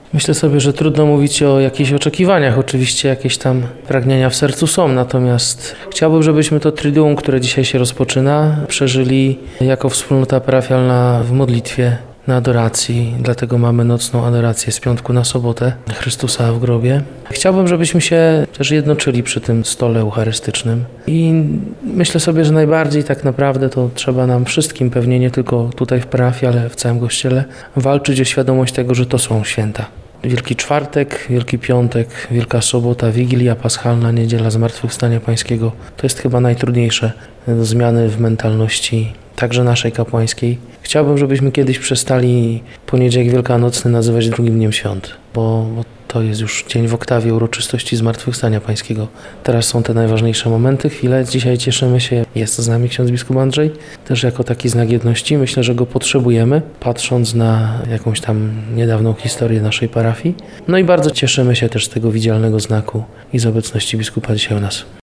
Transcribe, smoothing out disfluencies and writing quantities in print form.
Myślę sobie, że trudno mówić o jakichś oczekiwaniach. Oczywiście jakieś tam pragnienia w sercu są, natomiast chciałbym, żebyśmy to Triduum, które dzisiaj się rozpoczyna, przeżyli jako wspólnota parafialna w modlitwie, na adoracji. Dlatego mamy nocną adorację z piątku na sobotę Chrystusa w grobie. Chciałbym, żebyśmy się też jednoczyli przy tym stole eucharystycznym i myślę sobie, że najbardziej tak naprawdę to trzeba nam wszystkim, pewnie nie tylko tutaj w parafii, ale w całym Kościele, walczyć o świadomość tego, że to są święta. Wielki Czwartek, Wielki Piątek, Wielka Sobota, Wigilia Paschalna, Niedziela Zmartwychwstania Pańskiego. To jest chyba najtrudniejsze do zmiany w mentalności, także naszej kapłańskiej. Chciałbym, żebyśmy kiedyś przestali poniedziałek wielkanocny nazywać drugim dniem świąt, bo to jest już dzień w oktawie uroczystości Zmartwychwstania Pańskiego. Teraz są te najważniejsze momenty, chwile. Dzisiaj cieszymy się, jest z nami ksiądz biskup Andrzej, też jako taki znak jedności. Myślę, że go potrzebujemy, patrząc na jakąś tam niedawną historię naszej parafii. No i bardzo cieszymy się też z tego widzialnego znaku i z obecności biskupa dzisiaj u nas.